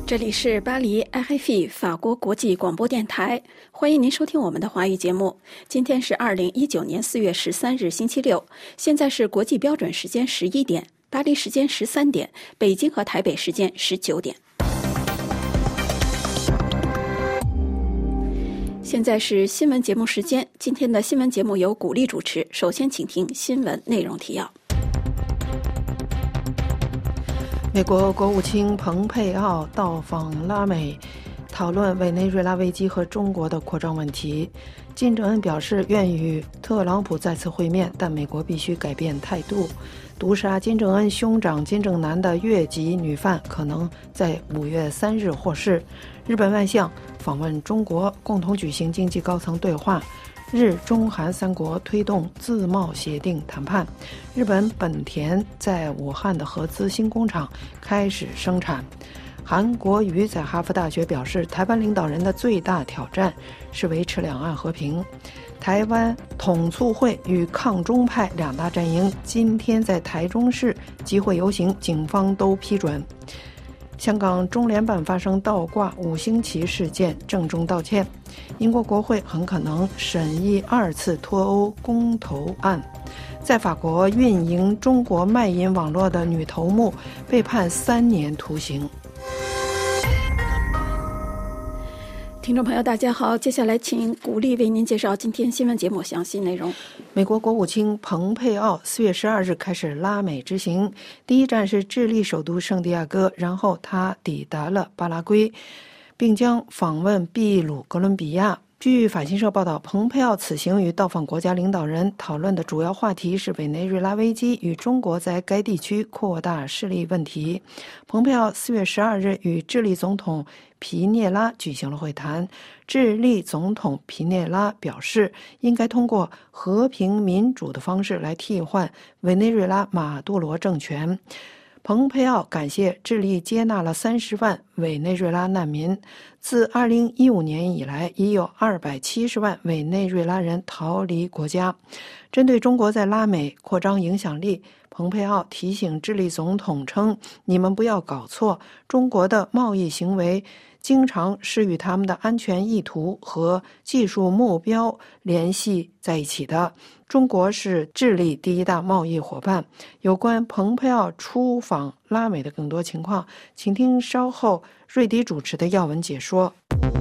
这里是巴黎 RFI 法国国际广播电台，欢迎您收听我们的华语节目。今天是2019年4月13日星期六，现在是国际标准时间11点，巴黎时间13点，北京和台北时间19点。现在是新闻节目时间，今天的新闻节目由古丽主持。首先请听新闻内容提要。 美国国务卿蓬佩奥到访拉美，讨论委内瑞拉危机和中国的扩张问题。金正恩表示愿与特朗普再次会面，但美国必须改变态度。毒杀金正恩兄长金正男的越籍女犯可能在5月3日获释。日本外相访问中国，共同举行经济高层对话。日中韩三国推动自贸协定谈判。日本本田在武汉的合资新工厂开始生产。韩国瑜在哈佛大学表示，台湾领导人的最大挑战是维持两岸和平。台湾统促会与抗中派两大阵营今天在台中市集会游行，警方都批准。香港中联办发生倒挂5星旗事件，郑重道歉。英国国会很可能审议2次脱欧公投案。在法国运营中国卖淫网络的女头目被判3年徒刑。 听众朋友大家好，接下来请古丽为您介绍今天新闻节目详细内容。 美国国务卿蓬佩奥4月12日开始拉美之行，第一站是智利首都圣地亚哥，然后他抵达了巴拉圭，并将访问秘鲁、哥伦比亚。据法新社报道，蓬佩奥此行与到访国家领导人讨论的主要话题是委内瑞拉危机与中国在该地区扩大势力问题。蓬佩奥4月12日与智利总统皮涅拉举行了会谈。智利总统皮涅拉表示，应该通过和平民主的方式来替换委内瑞拉马杜罗政权。蓬佩奥感谢智利接纳了30万委内瑞拉难民。自2015年以来，已有270万委内瑞拉人逃离国家。针对中国在拉美扩张影响力，蓬佩奥提醒智利总统称，你们不要搞错，中国的贸易行为经常是与他们的安全意图和技术目标联系在一起的。中国是智利第一大贸易伙伴。有关蓬佩奥出访拉美的更多情况，请听稍后瑞迪主持的要闻解说。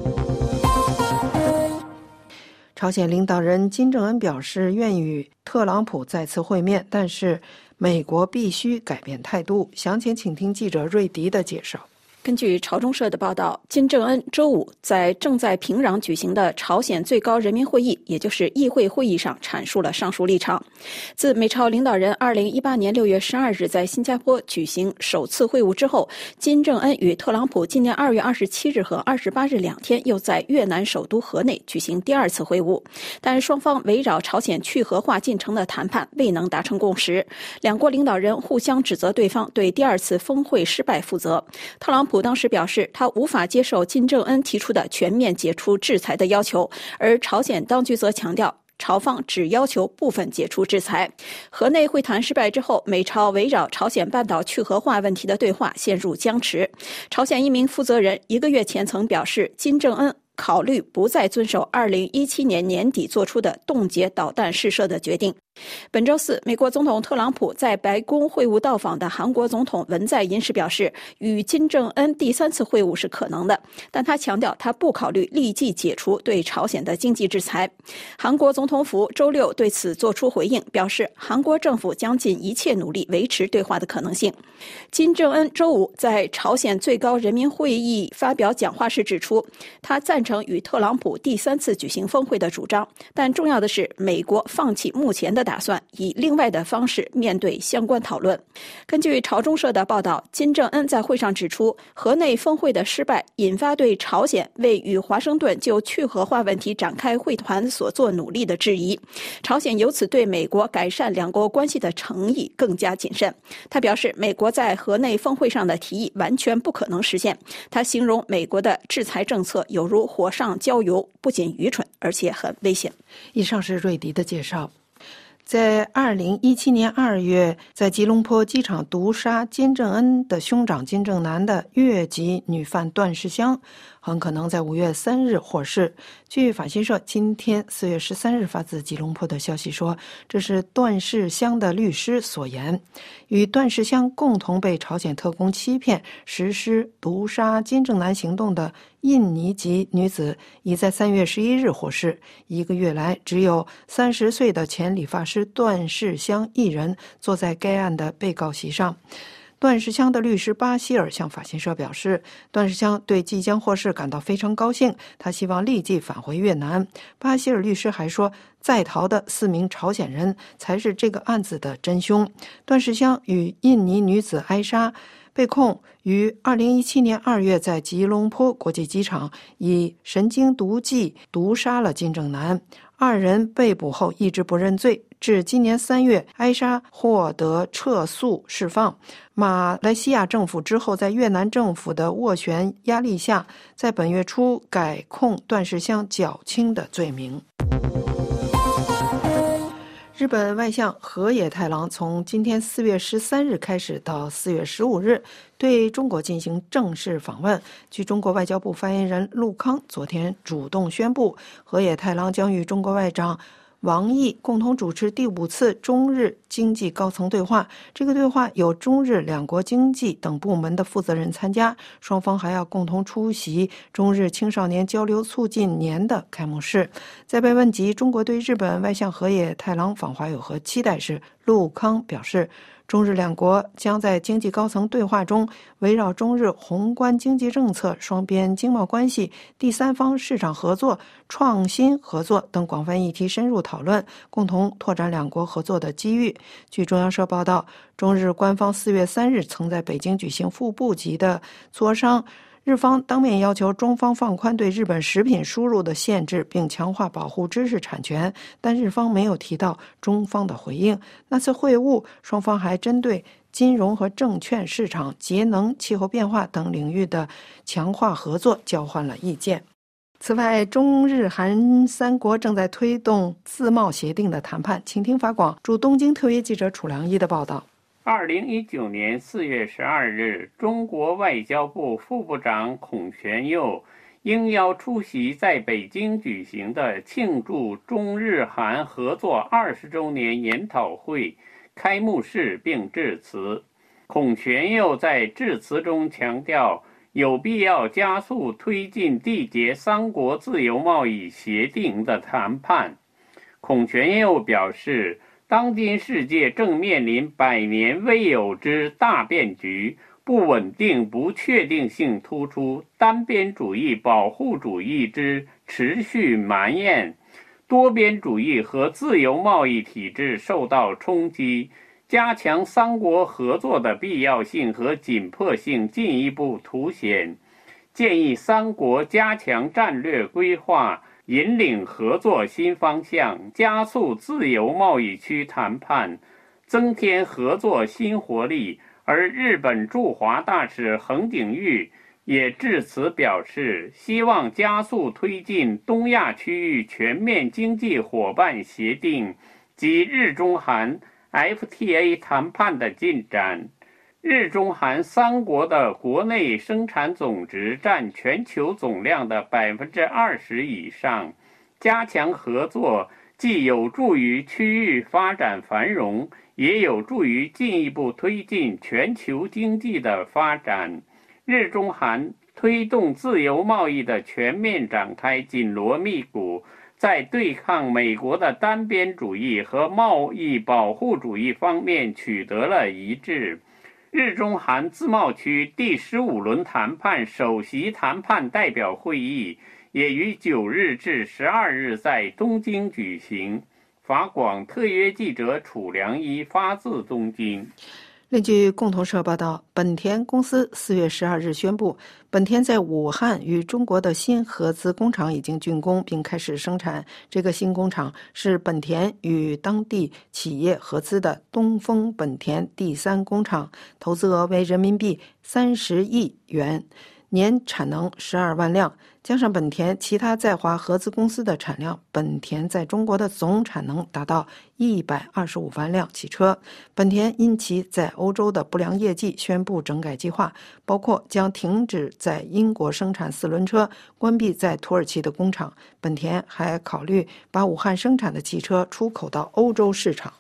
朝鲜领导人金正恩表示愿与特朗普再次会面，但是美国必须改变态度。详情请听记者瑞迪的介绍。 根据朝中社的报道，金正恩周五在正在平壤举行的朝鲜最高人民会议，也就是议会会议上阐述了上述立场。自美朝领导人2018年6月12日在新加坡举行首次会晤之后，金正恩与特朗普今年2月27日和28日2天又在越南首都河内举行第2次会晤，但双方围绕朝鲜去核化进程的谈判未能达成共识。两国领导人互相指责对方对第2次峰会失败负责。特朗普当时表示，他无法接受金正恩提出的全面解除制裁的要求，而朝鲜当局则强调朝方只要求部分解除制裁。河内会谈失败之后，美朝围绕朝鲜半岛去核化问题的对话陷入僵持。朝鲜一名负责人1个月前曾表示，金正恩考虑不再遵守2017年年底做出的冻结导弹试射的决定。本周四，美国总统特朗普在白宫会晤到访的韩国总统文在寅时表示，与金正恩第3次会晤是可能的，但他强调他不考虑立即解除对朝鲜的经济制裁。韩国总统府周六对此作出回应，表示韩国政府将尽一切努力维持对话的可能性。金正恩周五在朝鲜最高人民会议发表讲话时指出，他赞成与特朗普第3次举行峰会的主张，但重要的是美国放弃目前的打算，以另外的方式面对相关讨论。根据朝中社的报道，金正恩在会上指出，河内峰会的失败引发对朝鲜为与华盛顿就去核化问题展开会谈所做努力的质疑，朝鲜由此对美国改善两国关系的诚意更加谨慎。他表示，美国在河内峰会上的提议完全不可能实现。他形容美国的制裁政策有如火上浇油，不仅愚蠢，而且很危险。 以上是瑞迪的介绍。 在2017年2月，在吉隆坡机场毒杀金正恩的兄长金正男的越籍女犯段世香，很可能在5月3日获释。据法新社今天4月13日发自吉隆坡的消息说，这是段世香的律师所言。与段世香共同被朝鲜特工欺骗实施毒杀金正男行动的印尼籍女子已在3月11日获释。1个月来，只有30岁的前理发师段世香一人坐在该案的被告席上。段世香的律师巴希尔向法新社表示，段世香对即将获释感到非常高兴，他希望立即返回越南。巴希尔律师还说，在逃的4名朝鲜人才是这个案子的真凶。段世香与印尼女子埃莎被控于2017年2月在吉隆坡国际机场以神经毒剂毒杀了金正男。2人被捕后一直不认罪，至今年3月，埃莎获得撤诉释放。马来西亚政府之后在越南政府的斡旋压力下，在本月初改控段世香较轻的罪名。日本外相河野太郎从今天4月13日开始到4月15日对中国进行正式访问。据中国外交部发言人陆康昨天主动宣布，河野太郎将与中国外长王毅共同主持第5次中日经济高层对话。这个对话有中日两国经济等部门的负责人参加，双方还要共同出席中日青少年交流促进年的开幕式。在被问及中国对日本外相河野太郎访华有何期待时，陆康表示，中日两国将在经济高层对话中围绕中日宏观经济政策、双边经贸关系、第三方市场合作、创新合作等广泛议题深入讨论，共同拓展两国合作的机遇。据中央社报道，中日官方4月3日曾在北京举行副部级的磋商，日方当面要求中方放宽对日本食品输入的限制，并强化保护知识产权，但日方没有提到中方的回应。那次会晤，双方还针对金融和证券市场、节能、气候变化等领域的强化合作交换了意见。此外，中日韩3国正在推动自贸协定的谈判。请听法广驻东京特约记者楚良一的报道。 2019年4月12日，中国外交部副部长孔铉佑应邀出席在北京举行的庆祝中日韩合作20周年研讨会开幕式并致辞。孔铉佑在致辞中强调，有必要加速推进缔结3国自由贸易协定的谈判。孔铉佑表示，当今世界正面临100年未有之大变局，不稳定、不确定性突出，单边主义、保护主义之持续蔓延，多边主义和自由贸易体制受到冲击，加强3国合作的必要性和紧迫性进一步凸显。建议3国加强战略规划，引领合作新方向，加速自由贸易区谈判，增添合作新活力。而日本驻华大使横井玉也致辞表示，希望加速推进东亚区域全面经济伙伴协定及日中韩 FTA 谈判的进展。日中韩3国的国内生产总值占全球总量的20%以上，加强合作既有助于区域发展繁荣，也有助于进一步推进全球经济的发展。日中韩推动自由贸易的全面展开紧锣密鼓，在对抗美国的单边主义和贸易保护主义方面取得了一致。日中韩自贸区第15轮谈判首席谈判代表会议也于9日至12日在东京举行。法广特约记者楚良一发自东京。 另据共同社报道，本田公司4月12日宣布，本田在武汉与中国的新合资工厂已经竣工并开始生产。这个新工厂是本田与当地企业合资的东风本田第3工厂，投资额为人民币30亿元。 年产能12万辆，加上本田其他在华合资公司的产量，本田在中国的总产能达到125万辆汽车。本田因其在欧洲的不良业绩宣布整改计划，包括将停止在英国生产4轮车，关闭在土耳其的工厂。本田还考虑把武汉生产的汽车出口到欧洲市场。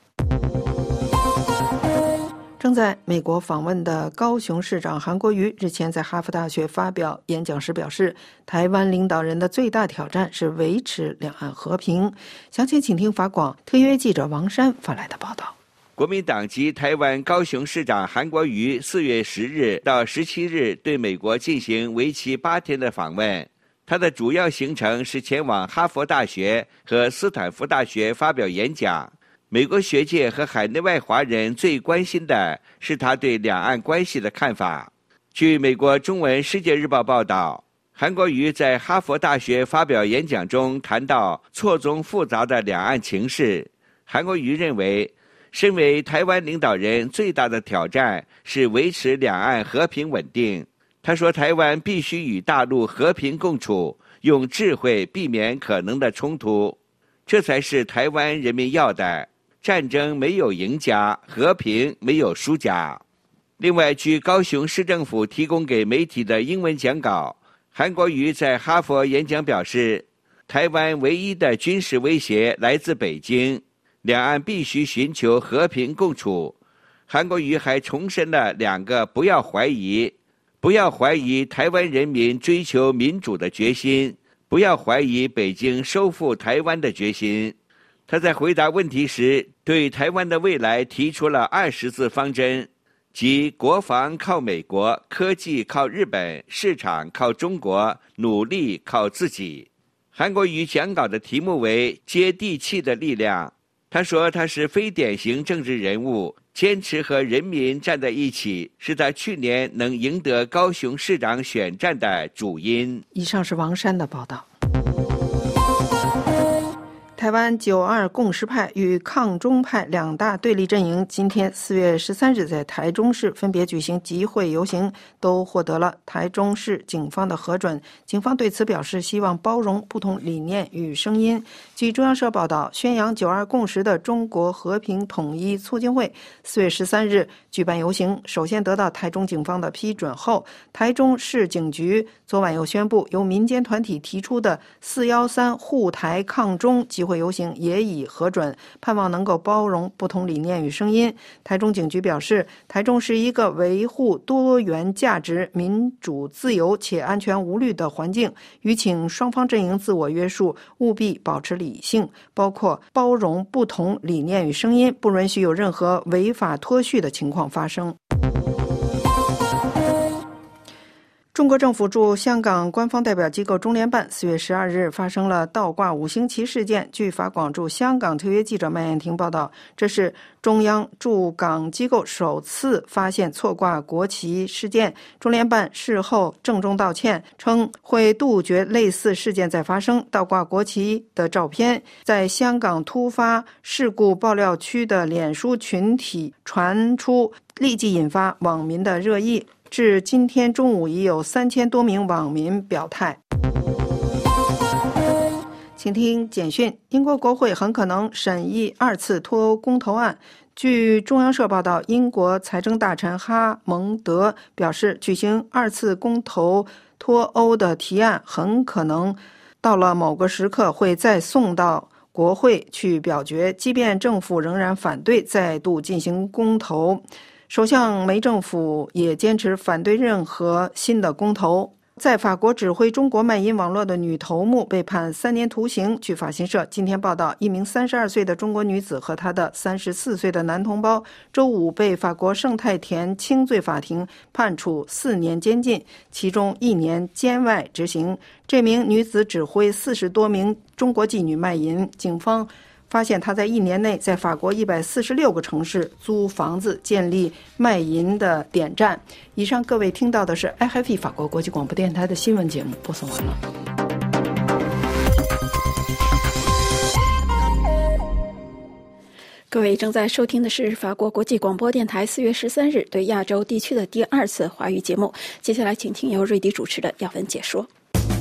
正在美国访问的高雄市长韩国瑜日前在哈佛大学发表演讲时表示，台湾领导人的最大挑战是维持两岸和平。详情请听法广特约记者王珊发来的报道。 国民党籍台湾高雄市长韩国瑜4月10日到17日对美国进行为期8天的访问，他的主要行程是前往哈佛大学和斯坦福大学发表演讲。美国学界和海内外华人最关心的是他对两岸关系的看法。据美国中文世界日报报道，韩国瑜在哈佛大学发表演讲中谈到错综复杂的两岸情势。韩国瑜认为，身为台湾领导人最大的挑战是维持两岸和平稳定。他说，台湾必须与大陆和平共处，用智慧避免可能的冲突，这才是台湾人民要的。战争没有赢家，和平没有输家。另外，据高雄市政府提供给媒体的英文讲稿，韩国瑜在哈佛演讲表示，台湾唯一的军事威胁来自北京，两岸必须寻求和平共处。韩国瑜还重申了2个不要怀疑：不要怀疑台湾人民追求民主的决心，不要怀疑北京收复台湾的决心。他在回答问题时，对台湾的未来提出了20字方针，即国防靠美国，科技靠日本，市场靠中国，努力靠自己。韩国瑜讲稿的题目为接地气的力量。他说他是非典型政治人物，坚持和人民站在一起，是他去年能赢得高雄市长选战的主因。 以上是王珊的报道。台湾9·2共识派与抗中派2大对立阵营今天4月13日在台中市分别举行集会游行，都获得了台中市警方的核准。警方对此表示希望包容不同理念与声音。据中央社报道，宣扬9·2共识的中国和平统一促进会4月13日举办游行，首先得到台中警方的批准后，台中市警局昨晚又宣布，由民间团体提出的413护台抗中集会游行也已核准，盼望能够包容不同理念与声音。台中警局表示，台中是一个维护多元价值、民主自由且安全无虑的环境，吁请双方阵营自我约束，务必保持理性，包括包容不同理念与声音，不允许有任何违法脱序的情况发生。中国政府驻香港官方代表机构中联办4月12日发生了倒挂5星旗事件。据法广驻香港特约记者麦燕婷报道，这是中央驻港机构首次发现错挂国旗事件。中联办事后郑重道歉，称会杜绝类似事件再发生。倒挂国旗的照片在香港突发事故爆料区的脸书群体传出，立即引发网民的热议。至今天中午已有3000多名网民表态。请听简讯：英国国会很可能审议2次脱欧公投案。据中央社报道，英国财政大臣哈蒙德表示，举行2次公投脱欧的提案很可能到了某个时刻会再送到国会去表决，即便政府仍然反对再度进行公投。首相梅政府也坚持反对任何新的公投。在法国指挥中国卖淫网络的女头目被判3年徒刑。据法新社今天报道，一名32岁的中国女子和她的34岁的男同胞周五被法国圣泰田轻罪法庭判处4年监禁，其中1年监外执行。这名女子指挥40多名中国妓女卖淫，警方发现他在1年内在法国146个城市租房子，建立卖淫的点站。以上各位听到的是 RFI 法国国际广播电台的新闻节目，播送完了。 各位正在收听的是法国国际广播电台4月13日对亚洲地区的第2次华语节目。接下来请听由瑞迪主持的要闻解说。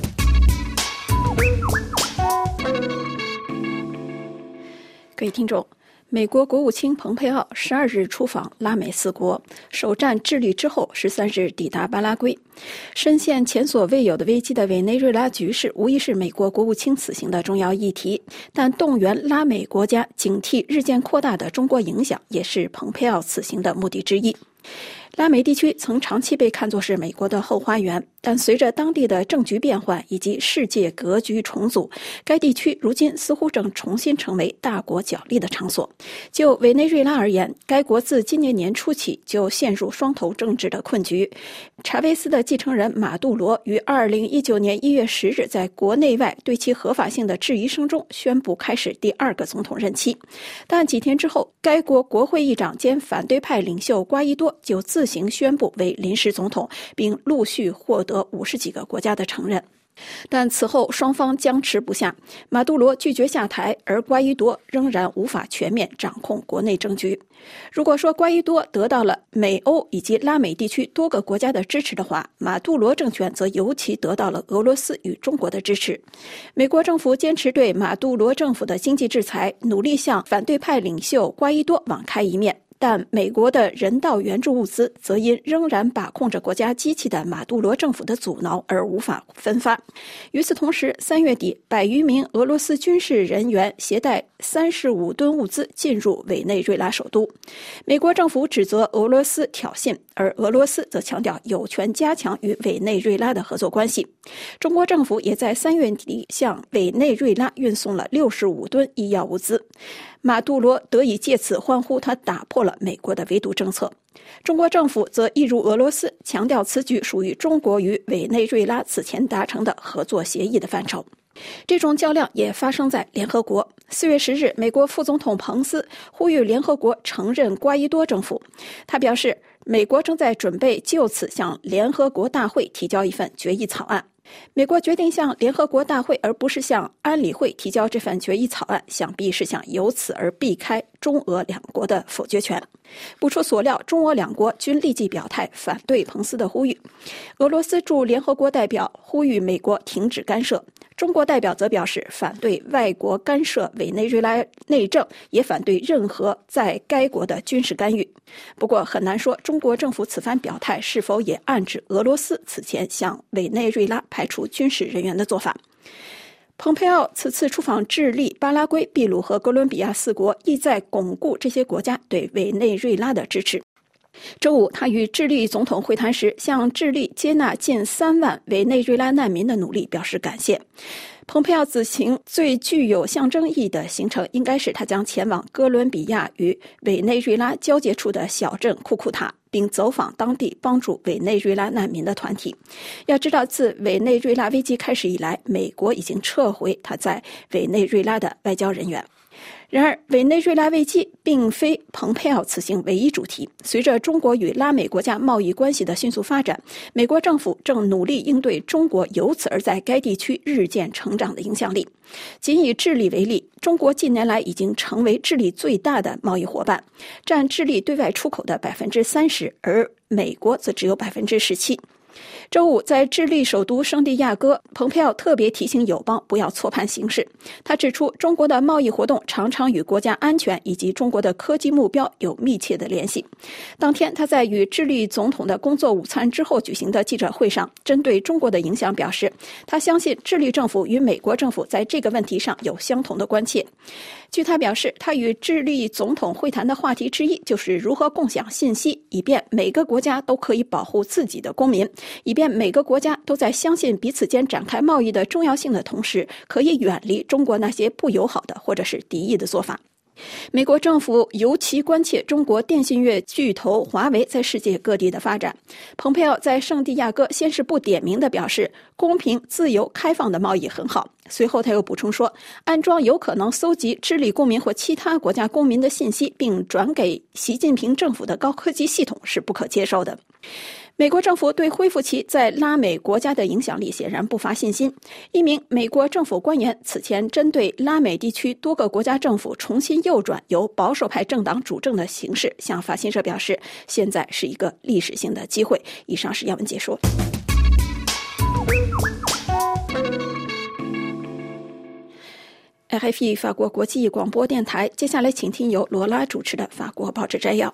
各位听众，美国国务卿蓬佩奥12日出访拉美4国，首站智利之后13日抵达巴拉圭。深陷前所未有的危机的委内瑞拉局势无疑是美国国务卿此行的重要议题，但动员拉美国家警惕日渐扩大的中国影响也是蓬佩奥此行的目的之一。拉美地区曾长期被看作是美国的后花园，但随着当地的政局变换以及世界格局重组，该地区如今似乎正重新成为大国角力的场所。就委内瑞拉而言，该国自今年年初起就陷入双头政治的困局。查韦斯的继承人马杜罗于2019年1月10日在国内外对其合法性的质疑声中宣布开始第2个总统任期，但几天之后，该国国会议长兼反对派领袖瓜伊多就自行宣布为临时总统，并陆续获得50几个国家的承认。但此后双方僵持不下，马杜罗拒绝下台，而瓜伊多仍然无法全面掌控国内政局。如果说瓜伊多得到了美欧以及拉美地区多个国家的支持的话，马杜罗政权则尤其得到了俄罗斯与中国的支持。美国政府坚持对马杜罗政府的经济制裁，努力向反对派领袖瓜伊多网开一面，但美国的人道援助物资则因仍然把控着国家机器的马杜罗政府的阻挠而无法分发。与此同时，3月底100余名俄罗斯军事人员携带35吨物资进入委内瑞拉首都。美国政府指责俄罗斯挑衅，而俄罗斯则强调有权加强与委内瑞拉的合作关系。中国政府也在3月底向委内瑞拉运送了65吨医药物资。马杜罗得以借此欢呼他打破了美国的围堵政策。中国政府则一如俄罗斯，强调此举属于中国与委内瑞拉此前达成的合作协议的范畴。这种较量也发生在联合国。4月10日，美国副总统彭斯呼吁联合国承认瓜伊多政府。他表示，美国正在准备就此向联合国大会提交一份决议草案。美国决定向联合国大会而不是向安理会提交这份决议草案，想必是想由此而避开中俄两国的否决权。不出所料，中俄两国均立即表态反对彭斯的呼吁。俄罗斯驻联合国代表呼吁美国停止干涉，中国代表则表示反对外国干涉委内瑞拉内政，也反对任何在该国的军事干预。不过很难说中国政府此番表态是否也暗指俄罗斯此前向委内瑞拉派出军事人员的做法。蓬佩奥此次出访智利、巴拉圭、秘鲁和哥伦比亚4国，意在巩固这些国家对委内瑞拉的支持。周五，他与智利总统会谈时，向智利接纳近3万委内瑞拉难民的努力表示感谢。蓬佩奥此行最具有象征意义的行程，应该是他将前往哥伦比亚与委内瑞拉交界处的小镇库库塔，并走访当地帮助委内瑞拉难民的团体。要知道，自委内瑞拉危机开始以来，美国已经撤回他在委内瑞拉的外交人员。然而，委内瑞拉危机并非蓬佩奥此行唯一主题。随着中国与拉美国家贸易关系的迅速发展，美国政府正努力应对中国由此而在该地区日渐成长的影响力。仅以智利为例，中国近年来已经成为智利最大的贸易伙伴，占智利对外出口的30%，而美国则只有17%。周五，在智利首都圣地亚哥，蓬佩奥特别提醒友邦不要错判形势。他指出，中国的贸易活动常常与国家安全以及中国的科技目标有密切的联系。当天，他在与智利总统的工作午餐之后举行的记者会上，针对中国的影响表示，他相信智利政府与美国政府在这个问题上有相同的关切。据他表示，他与智利总统会谈的话题之一就是如何共享信息，以便每个国家都可以保护自己的公民，以便每个国家都在相信彼此间展开贸易的重要性的同时，可以远离中国那些不友好的或者是敌意的做法。美国政府尤其关切中国电信业巨头华为在世界各地的发展。蓬佩奥在圣地亚哥先是不点名地表示，公平、自由、开放的贸易很好。随后他又补充说，安装有可能搜集智利公民或其他国家公民的信息并转给习近平政府的高科技系统是不可接受的。 美国政府对恢复其在拉美国家的影响力显然不乏信心。一名美国政府官员此前针对拉美地区多个国家政府重新右转由保守派政党主政的形势，向法新社表示，现在是一个历史性的机会。以上是要闻解说。RFI 法国国际广播电台，接下来请听由罗拉主持的法国报纸摘要。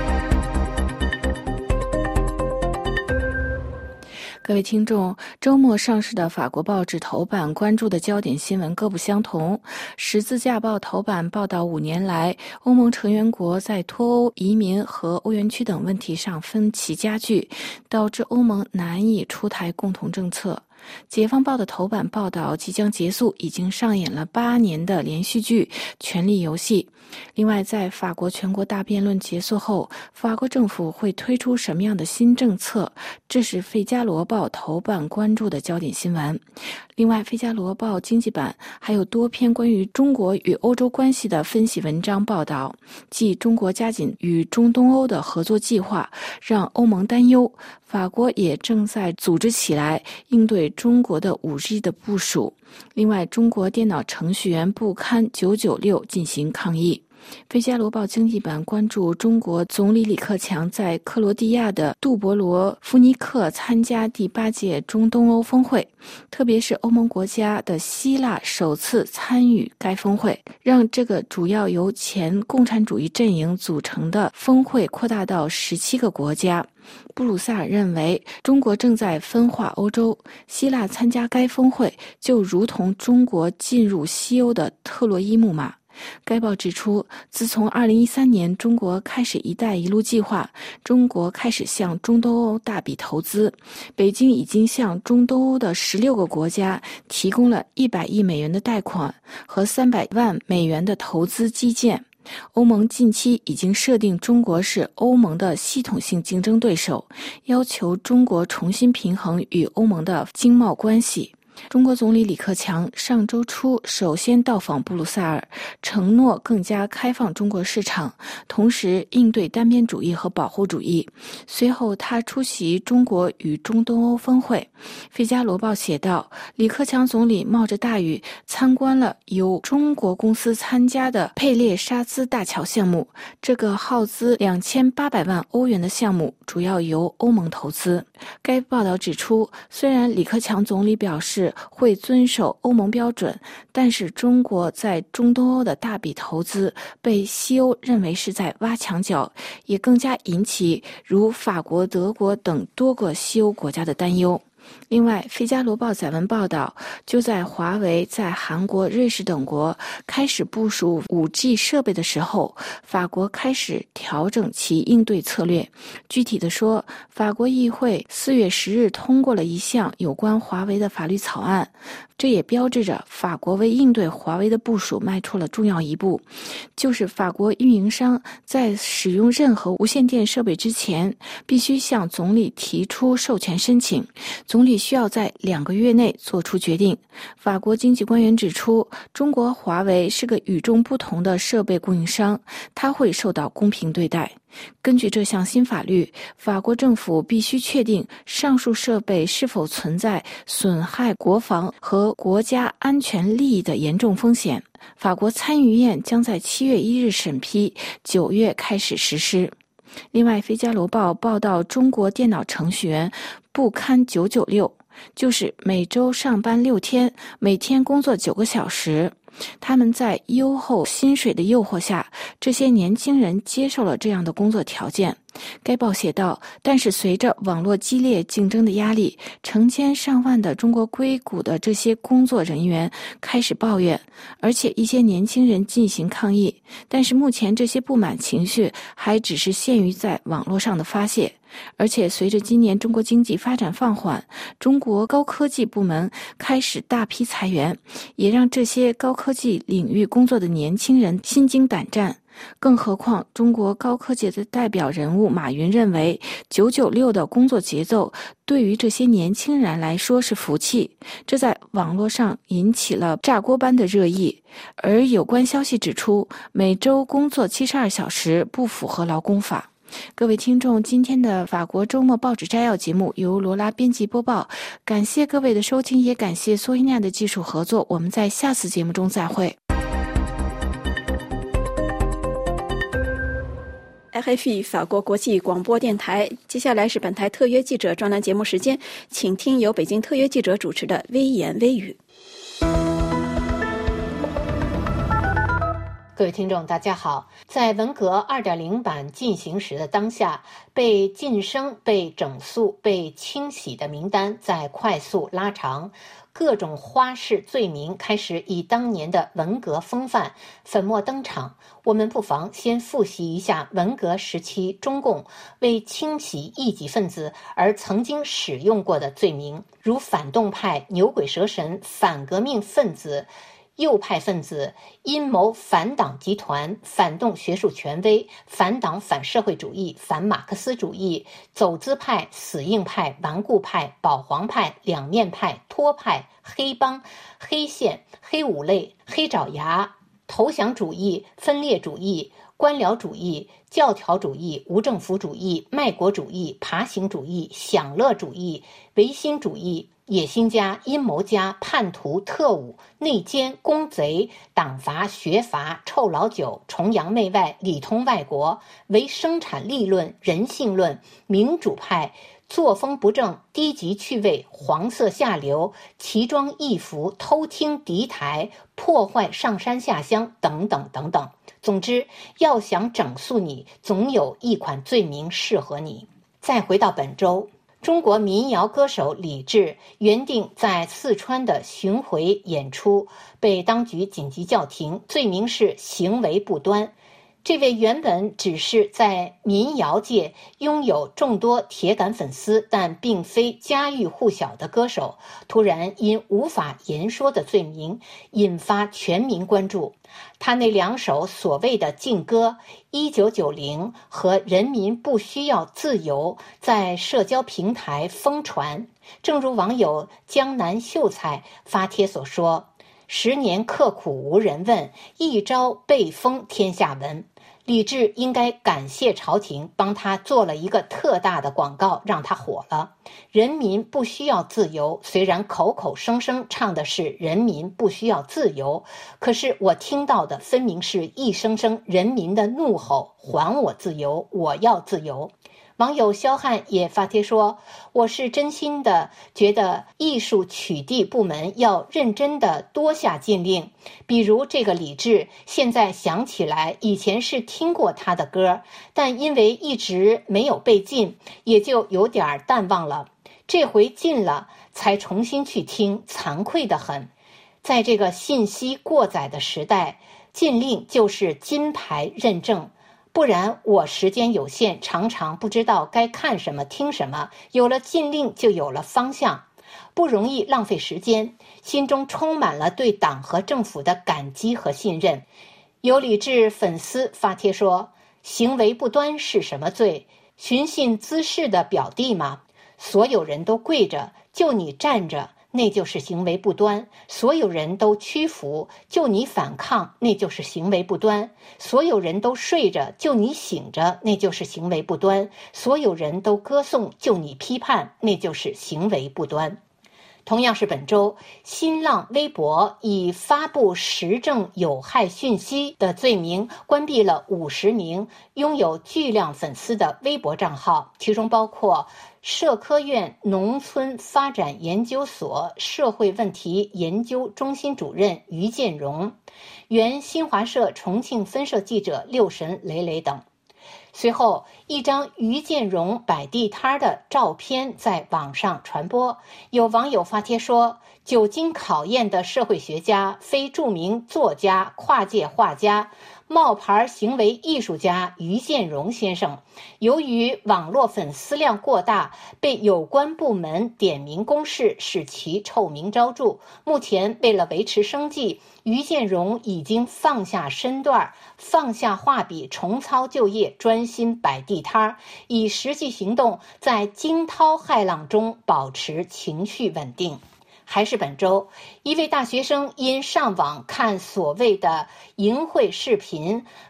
各位听众，周末上市的法国报纸头版关注的焦点新闻各不相同。十字架报头版报道5年来，欧盟成员国在脱欧、移民和欧元区等问题上分歧加剧，导致欧盟难以出台共同政策。解放报的头版报道即将结束已经上演了8年的连续剧《权力游戏》。另外，在法国全国大辩论结束后，法国政府会推出什么样的新政策？这是《费加罗报》头版关注的焦点新闻。另外，《费加罗报》经济版还有多篇关于中国与欧洲关系的分析文章报道，即中国加紧与中东欧的合作计划让欧盟担忧，法国也正在组织起来应对中国的5G 的部署。另外，中国电脑程序员不堪996进行抗议。费加罗报经济版关注中国总理李克强在克罗地亚的杜博罗夫尼克参加第8届中东欧峰会，特别是欧盟国家的希腊首次参与该峰会，让这个主要由前共产主义阵营组成的峰会扩大到17个国家。布鲁塞尔认为，中国正在分化欧洲，希腊参加该峰会就如同中国进入西欧的特洛伊木马。该报指出，自从2013年中国开始一带一路计划，中国开始向中东欧大笔投资，北京已经向中东欧的16个国家提供了100亿美元的贷款和300万美元的投资基建。欧盟近期已经设定中国是欧盟的系统性竞争对手，要求中国重新平衡与欧盟的经贸关系。中国总理李克强上周初首先到访布鲁塞尔，承诺更加开放中国市场，同时应对单边主义和保护主义。随后他出席中国与中东欧峰会。费加罗报写道，李克强总理冒着大雨参观了由中国公司参加的佩列沙兹大桥项目，这个耗资2800万欧元的项目主要由欧盟投资。该报道指出，虽然李克强总理表示会遵守欧盟标准，但是中国在中东欧的大笔投资被西欧认为是在挖墙脚，也更加引起如法国、德国等多个西欧国家的担忧。另外，费加罗报载文报道，就在华为在韩国、瑞士等国开始部署 5G 设备的时候，法国开始调整其应对策略。具体的说，法国议会4月10日通过了一项有关华为的法律草案，这也标志着法国为应对华为的部署迈出了重要一步，就是法国运营商在使用任何无线电设备之前，必须向总理提出授权申请，总理需要在2个月内做出决定。法国经济官员指出，中国华为是个与众不同的设备供应商，它会受到公平对待。根据这项新法律，法国政府必须确定上述设备是否存在损害国防和国家安全利益的严重风险。法国参议院将在7月1日审批，9月开始实施。另外，《费加罗报》报道，中国电脑程序员不堪996，就是每周上班6天，每天工作9个小时。他们在优厚薪水的诱惑下，这些年轻人接受了这样的工作条件。该报写道，但是随着网络激烈竞争的压力，成千上万的中国硅谷的这些工作人员开始抱怨，而且一些年轻人进行抗议。但是目前这些不满情绪还只是限于在网络上的发泄。而且随着今年中国经济发展放缓，中国高科技部门开始大批裁员，也让这些高科技领域工作的年轻人心惊胆战。更何况，中国高科技的代表人物马云认为996的工作节奏对于这些年轻人来说是福气，这在网络上引起了炸锅般的热议。而有关消息指出，每周工作72小时不符合劳工法。 各位听众，今天的法国周末报纸摘要节目由罗拉编辑播报，感谢各位的收听，也感谢苏伊娜的技术合作。我们在下次节目中再会。 RFI 法国国际广播电台，接下来是本台特约记者专栏节目时间，请听由北京特约记者主持的微言微语。 各位听众大家好，在文革 2.0 版进行时的当下，被晋升、被整肃、被清洗的名单在快速拉长，各种花式罪名开始以当年的文革风范粉墨登场。我们不妨先复习一下文革时期中共为清洗异己分子而曾经使用过的罪名，如反动派、牛鬼蛇神、反革命分子、右派分子、阴谋反党集团、反动学术权威、反党反社会主义、反马克思主义、走资派、死硬派、顽固派、保皇派、两面派、托派、黑帮、黑线、黑五类、黑爪牙、投降主义、分裂主义、官僚主义、教条主义、无政府主义、卖国主义、爬行主义、享乐主义、唯心主义、野心家、阴谋家、叛徒、特务、内奸、公贼、党阀、学阀、臭老九、崇洋媚外、里通外国、唯生产力论、人性论、民主派、作风不正、低级趣味、黄色下流、奇装异服、偷听敌台、破坏上山下乡等等等等。总之，要想整肃你，总有一款罪名适合你。再回到本周，中国民谣歌手李志原定在四川的巡回演出被当局紧急叫停，罪名是行为不端。这位原本只是在民谣界拥有众多铁杆粉丝，但并非家喻户晓的歌手，突然因无法言说的罪名引发全民关注。他那两首所谓的禁歌1990和人民不需要自由在社交平台疯传，正如网友江南秀才发帖所说，10年刻苦无人问，一朝被封天下闻。李志应该感谢朝廷帮他做了一个特大的广告，让他火了。人民不需要自由，虽然口口声声唱的是人民不需要自由，可是我听到的分明是一声声人民的怒吼，还我自由，我要自由。网友肖汉也发帖说，我是真心的觉得艺术取缔部门要认真的多下禁令，比如这个李志，现在想起来以前是听过他的歌，但因为一直没有被禁，也就有点淡忘了，这回禁了才重新去听，惭愧得很。在这个信息过载的时代，禁令就是金牌认证，不然我时间有限，常常不知道该看什么听什么，有了禁令就有了方向，不容易浪费时间，心中充满了对党和政府的感激和信任。有李志粉丝发帖说，行为不端是什么罪？寻衅滋事的表弟吗？所有人都跪着，就你站着，那就是行为不端；所有人都屈服，就你反抗，那就是行为不端；所有人都睡着，就你醒着，那就是行为不端；所有人都歌颂，就你批判，那就是行为不端。同样是本周，新浪微博以发布时政有害讯息的罪名关闭了50名拥有巨量粉丝的微博账号，其中包括社科院农村发展研究所社会问题研究中心主任于建荣，原新华社重庆分社记者六神磊磊等。随后，一张于建荣摆地摊的照片在网上传播，有网友发帖说，久经考验的社会学家、非著名作家、跨界画家、冒牌行为艺术家于建荣先生，由于网络粉丝量过大，被有关部门点名公示，使其臭名昭著。目前为了维持生计，于建荣已经放下身段，放下画笔，重操旧业，专心摆地摊，以实际行动在惊涛骇浪中保持情绪稳定。还是本周，一位大学生因上网看所谓的淫秽视频，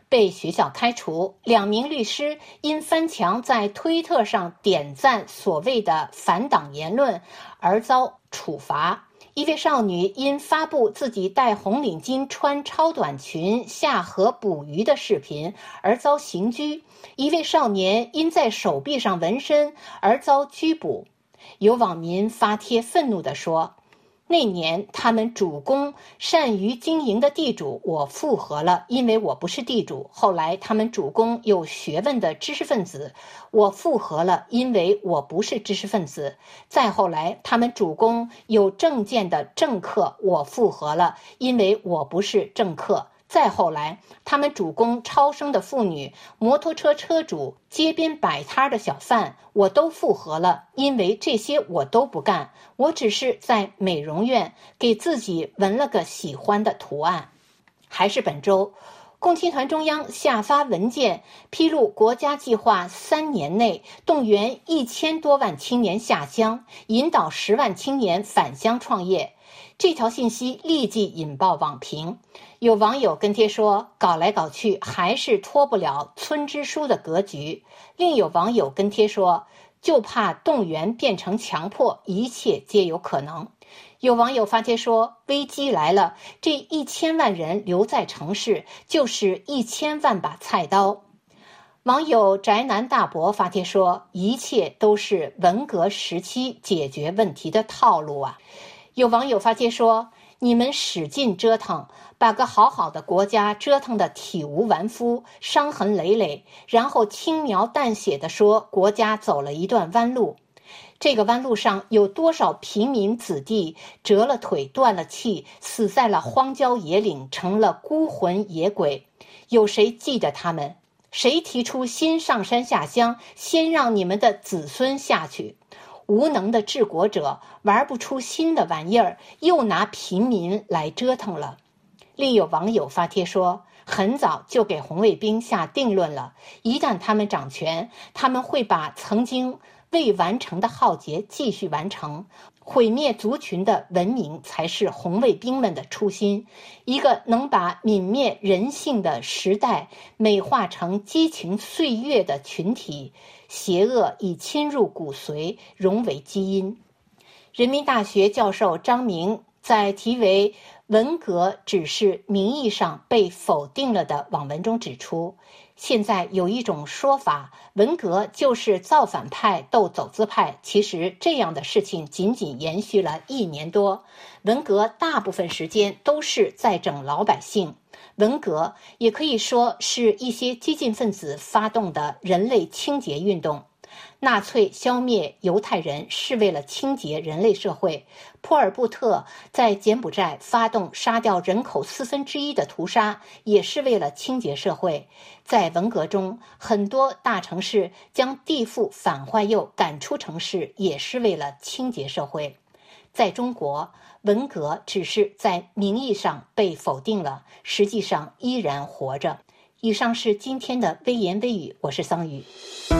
被学校开除，2名律师因翻墙在推特上点赞所谓的反党言论而遭处罚。一位少女因发布自己戴红领巾、穿超短裙下河捕鱼的视频而遭刑拘。一位少年因在手臂上纹身而遭拘捕。有网民发帖愤怒地说，那年他们主攻善于经营的地主，我附和了，因为我不是地主。后来他们主攻有学问的知识分子，我附和了，因为我不是知识分子。再后来他们主攻有政见的政客，我附和了，因为我不是政客。再后来他们主攻超生的妇女、摩托车车主、街边摆摊的小贩，我都附和了，因为这些我都不干，我只是在美容院给自己纹了个喜欢的图案。还是本周，共青团中央下发文件披露，国家计划3年内动员1000多万青年下乡，引导10万青年返乡创业。这条信息立即引爆网评，有网友跟帖说，搞来搞去还是脱不了村支书的格局。另有网友跟帖说，就怕动员变成强迫，一切皆有可能。有网友发帖说，危机来了，这1000万人留在城市就是1000万把菜刀。网友宅男大伯发帖说，一切都是文革时期解决问题的套路啊。有网友发帖说，你们使劲折腾，把个好好的国家折腾得体无完肤，伤痕累累，然后轻描淡写地说国家走了一段弯路。这个弯路上有多少平民子弟折了腿断了气，死在了荒郊野岭，成了孤魂野鬼？有谁记得他们？谁提出先上山下乡，先让你们的子孙下去？无能的治国者玩不出新的玩意儿，又拿平民来折腾了。另有网友发帖说，很早就给红卫兵下定论了，一旦他们掌权，他们会把曾经未完成的浩劫继续完成，毁灭族群的文明才是红卫兵们的初心。一个能把泯灭人性的时代美化成激情岁月的群体，邪恶已侵入骨髓，融为基因。人民大学教授张明在题为文革只是名义上被否定了的网文中指出，现在有一种说法，文革就是造反派斗走资派，其实这样的事情仅仅延续了1年多。文革大部分时间都是在整老百姓，文革也可以说是一些激进分子发动的人类清洁运动。纳粹消灭犹太人是为了清洁人类社会，波尔布特在柬埔寨发动杀掉人口1/4的屠杀，也是为了清洁社会。在文革中，很多大城市将地富反坏右赶出城市，也是为了清洁社会。在中国，文革只是在名义上被否定了，实际上依然活着。以上是今天的微言微语，我是桑宇。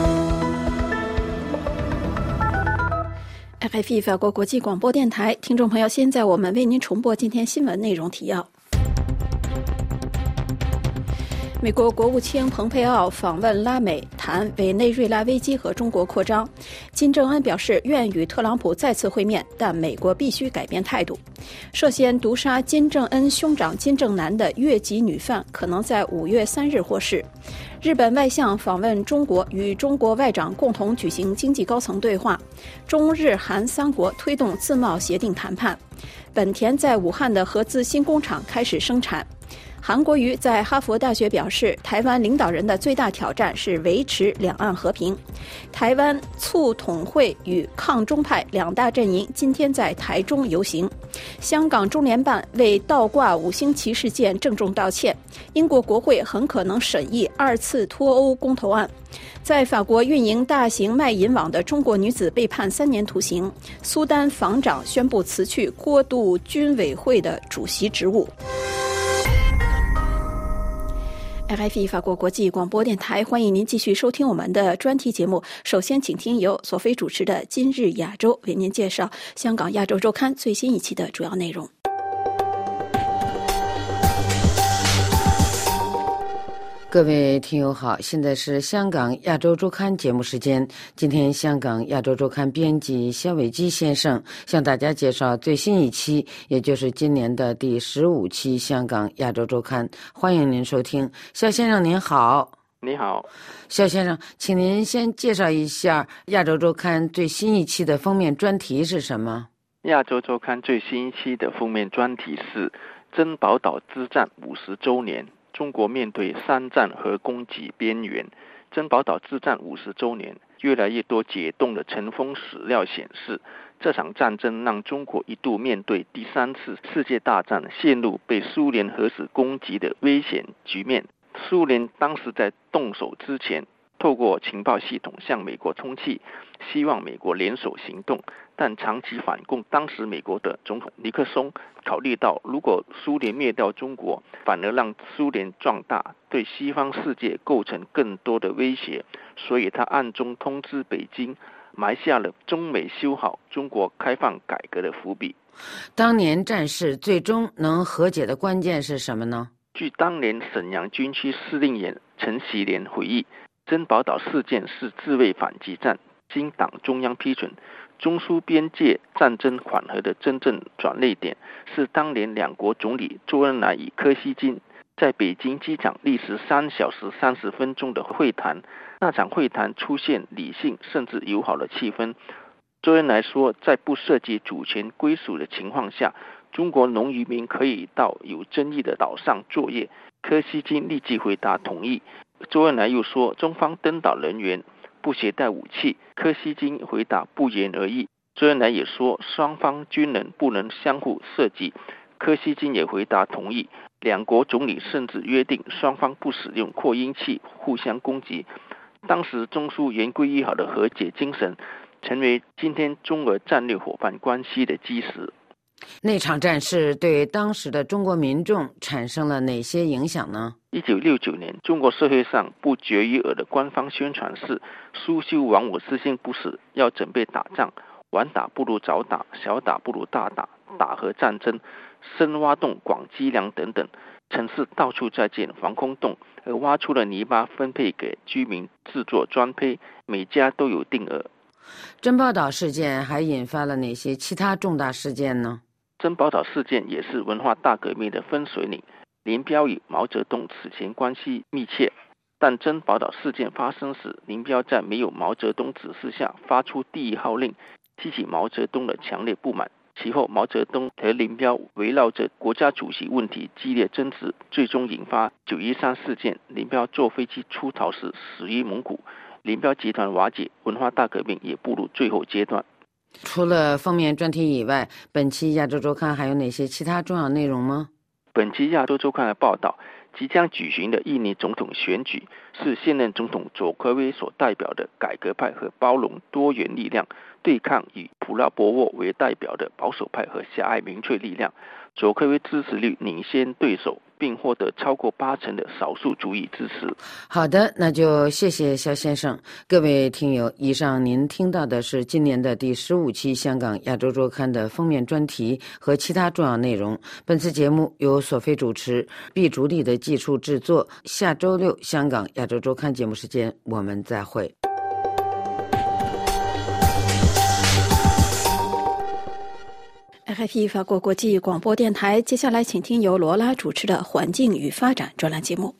RFI 法国国际广播电台，听众朋友，现在我们为您重播今天新闻内容提要。美国国务卿蓬佩奥访问拉美，谈委内瑞拉危机和中国扩张。金正恩表示愿与特朗普再次会面，但美国必须改变态度。涉嫌毒杀金正恩兄长金正男的越籍女犯可能在5月3日获释。日本外相访问中国，与中国外长共同举行经济高层对话。中日韩3国推动自贸协定谈判。本田在武汉的合资新工厂开始生产。韩国瑜在哈佛大学表示，台湾领导人的最大挑战是维持两岸和平。台湾促统会与抗中派2大阵营今天在台中游行。香港中联办为倒挂5星旗事件郑重道歉。英国国会很可能审议2次脱欧公投案。在法国运营大型卖淫网的中国女子被判3年徒刑。苏丹防长宣布辞去过渡军委会的主席职务。RFI 法国国际广播电台，欢迎您继续收听我们的专题节目。首先请听由索菲主持的今日亚洲，为您介绍香港亚洲周刊最新一期的主要内容。 各位听友好，现在是香港亚洲周刊节目时间。今天香港亚洲周刊编辑肖伟基先生向大家介绍最新一期，也就是今年的第15期香港亚洲周刊。欢迎您收听。肖先生您好。 你好， 肖先生，请您先介绍一下亚洲周刊最新一期的封面专题是什么？ 亚洲周刊最新一期的封面专题是珍宝岛之战50周年，中国面对3战和攻击边缘。珍宝岛之战50周年，越来越多解冻的尘封史料显示，这场战争让中国一度面对第3次世界大战，陷入被苏联核子攻击的危险局面。苏联当时在动手之前，透过情报系统向美国通气，希望美国联手行动，但长期反共当时美国的总统尼克松考虑到，如果苏联灭掉中国，反而让苏联壮大，对西方世界构成更多的威胁，所以他暗中通知北京，埋下了中美修好、中国开放改革的伏笔。 当年战事最终能和解的关键是什么呢？ 据当年沈阳军区司令员陈锡联回忆，珍宝岛事件是自卫反击战，经党中央批准，中苏边界战争缓和的真正转捩点，是当年两国总理周恩来与柯西金在北京机场历时3小时30分钟的会谈。那场会谈出现理性甚至友好的气氛。周恩来说，在不涉及主权归属的情况下，中国农渔民可以到有争议的岛上作业。柯西金立即回答同意。周恩来又说，中方登岛人员不携带武器。柯西金回答不言而喻。周恩来也说，双方军人不能相互射击。柯西金也回答同意。两国总理甚至约定双方不使用扩音器互相攻击。当时中苏言归于好的和解精神，成为今天中俄战略伙伴关系的基石。 那场战事对当时的中国民众产生了哪些影响呢 ？1969年，中国社会上不绝于耳的官方宣传是苏修亡我之心不死，要准备打仗，晚打不如早打，小打不如大打，打和战争，深挖洞广积粮等等。城市到处在建防空洞，而挖出的泥巴分配给居民制作砖坯，每家都有定额。 珍宝岛事件还引发了哪些其他重大事件呢？ 珍宝岛事件也是文化大革命的分水岭。林彪与毛泽东此前关系密切，但珍宝岛事件发生时，林彪在没有毛泽东指示下发出第一号令，激起毛泽东的强烈不满。其后毛泽东和林彪围绕着国家主席问题激烈争执，最终引发913事件。林彪坐飞机出逃时死于蒙古，林彪集团瓦解，文化大革命也步入最后阶段。 除了封面专题以外，本期亚洲周刊还有哪些其他重要内容吗？ 本期亚洲周刊的报道，即将举行的印尼总统选举是现任总统佐科威所代表的改革派和包容多元力量对抗以普拉博沃为代表的保守派和狭隘民粹力量。佐科威支持率领先对手，并获得超过80%的少数族裔支持。 好的，那就谢谢肖先生。各位听友，以上您听到的是今年的第15期香港亚洲周刊的封面专题和其他重要内容。本次节目由索菲主持，毕竹丽的技术制作。下周6香港亚洲周刊节目时间我们再会。 RFI 法国国际广播电台，接下来请听由罗拉主持的环境与发展专栏节目。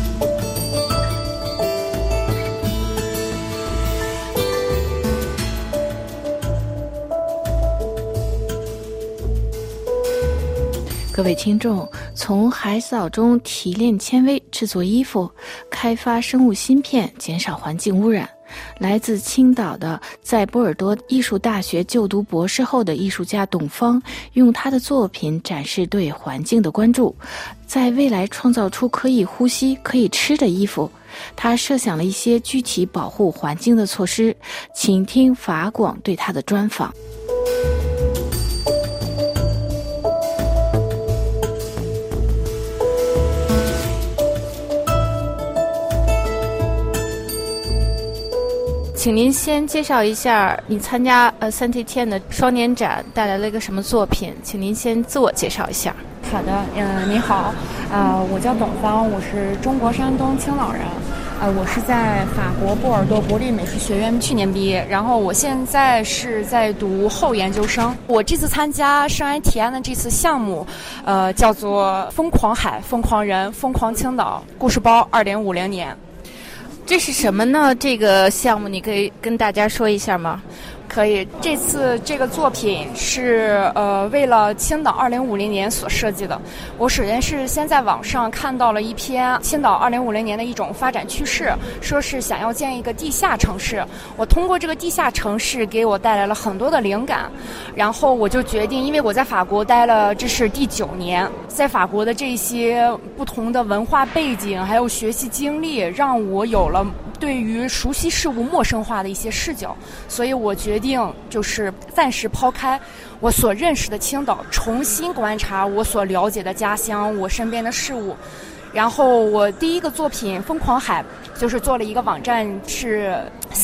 各位听众，从海藻中提炼纤维制作衣服，开发生物芯片，减少环境污染。来自青岛的在波尔多艺术大学就读博士后的艺术家董芳，用他的作品展示对环境的关注，在未来创造出可以呼吸、可以吃的衣服。他设想了一些具体保护环境的措施，请听法广对他的专访。请您先介绍一下你参加Saint-Étienne的双年展带来了一个什么作品，请您先自我介绍一下。 好的，您好，我叫董芳，我是中国山东青岛人，我是在法国波尔多国立美术学院去年毕业，然后我现在是在读后研究生。我这次参加生涯体验的这次项目，叫做疯狂海、疯狂人、疯狂青岛故事包2050年。 这是什么呢？这个项目你可以跟大家说一下吗？ 可以，这次这个作品是为了青岛2050年所设计的。我首先是先在网上看到了一篇青岛2050年的一种发展趋势，说是想要建一个地下城市。我通过这个地下城市给我带来了很多的灵感，然后我就决定，因为我在法国待了这是第9年，在法国的这些不同的文化背景还有学习经历，让我有了对于熟悉事物陌生化的一些视角，所以我决定就是暂时抛开我所认识的青岛，重新观察我所了解的家乡，我身边的事物。然后我第一个作品《疯狂海》就是做了一个网站，是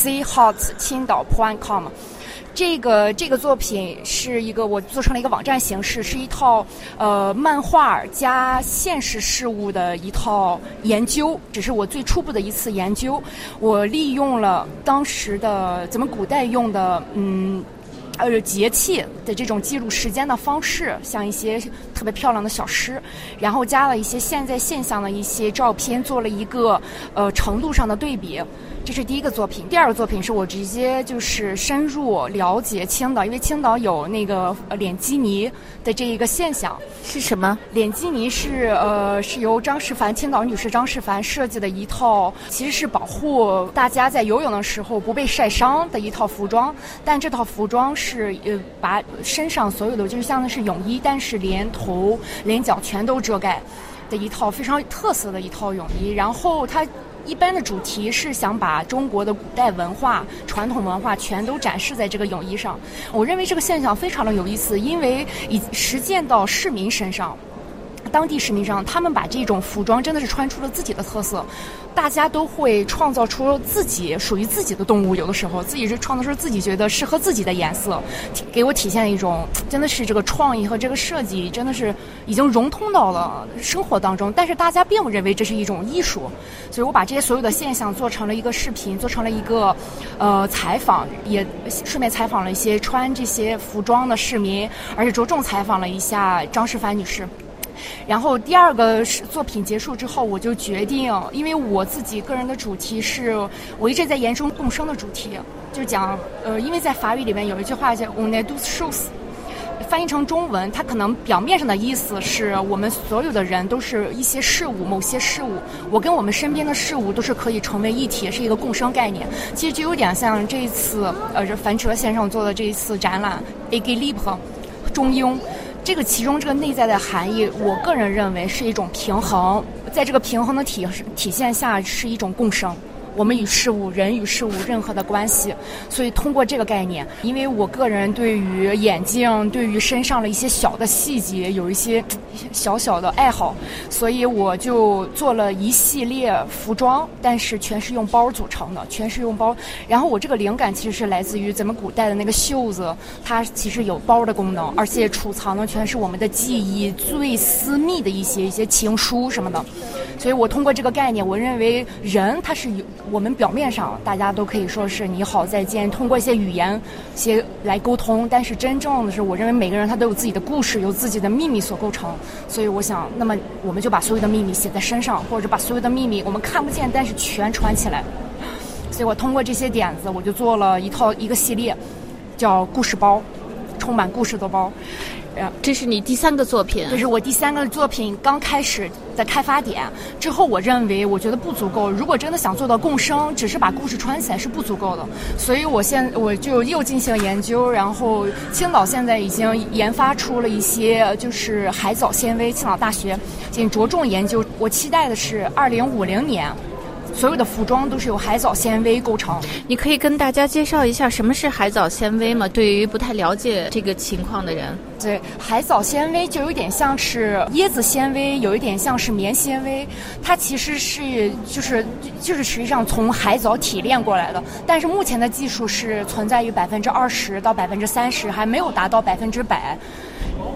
seahotsqingdao.com。这个作品是一个我做成了一个网站形式，是一套漫画加现实事物的一套研究，只是我最初步的一次研究。我利用了当时的咱们古代用的节气的这种记录时间的方式，像一些特别漂亮的小诗，然后加了一些现在现象的一些照片，做了一个程度上的对比。这是第一个作品。第二个作品是我直接就是深入了解青岛，因为青岛有那个脸基尼的这一个现象。 是什么？ 脸基尼是由张世凡，青岛女士张世凡设计的一套，其实是保护大家在游泳的时候不被晒伤的一套服装。但这套服装是把身上所有的就是像那是泳衣，但是连头连脚全都遮盖的一套非常特色的一套泳衣。然后它一般的主题是想把中国的古代文化、传统文化全都展示在这个泳衣上。我认为这个现象非常的有意思，因为实践到市民身上，当地市民上，他们把这种服装真的是穿出了自己的特色。大家都会创造出自己属于自己的动物，有的时候自己是创造出自己觉得适合自己的颜色，给我体现一种真的是这个创意和这个设计真的是已经融通到了生活当中，但是大家并不认为这是一种艺术。所以我把这些所有的现象做成了一个视频，做成了一个采访，也顺便采访了一些穿这些服装的市民，而且着重采访了一下张世凡女士。然后第二个作品结束之后，我就决定，因为我自己个人的主题是我一直在研究共生的主题，就讲因为在法语里面有一句话叫 on est tous choses， 翻译成中文，它可能表面上的意思是我们所有的人都是一些事物，某些事物，我跟我们身边的事物都是可以成为一体，是一个共生概念。其实就有点像这一次樊哲先生做的这一次展览 Équilibre 中庸。这个其中这个内在的含义，我个人认为是一种平衡，在这个平衡的体现下是一种共生。我们与事物，人与事物任何的关系，所以通过这个概念，因为我个人对于眼睛，对于身上的一些小的细节有一些小小的爱好，所以我就做了一系列服装，但是全是用包组成的，全是用包。然后我这个灵感其实是来自于咱们古代的那个袖子，它其实有包的功能，而且储藏的全是我们的记忆最私密的一些情书什么的。所以我通过这个概念，我认为人他是有，我们表面上大家都可以说是你好再见，通过一些语言来沟通，但是真正的是我认为每个人他都有自己的故事，有自己的秘密所构成。所以我想，那么我们就把所有的秘密写在身上，或者把所有的秘密我们看不见但是全穿起来。所以我通过这些点子，我就做了一个系列叫故事包，充满故事的包。 这是你第3个作品？ 这是我第3个作品，刚开始的开发点。之后我觉得不足够，如果真的想做到共生，只是把故事穿起来是不足够的。所以我就又进行研究，然后青岛现在已经研发出了一些就是海藻纤维，青岛大学进行着重研究。我期待的是2050年所有的服装都是由海藻纤维构成。 你可以跟大家介绍一下什么是海藻纤维吗？对于不太了解这个情况的人。 对，海藻纤维就有点像是椰子纤维，有一点像是棉纤维，它其实是就是实际上从海藻提炼过来的，但是目前的技术是存在于20%到30%，还没有达到100%。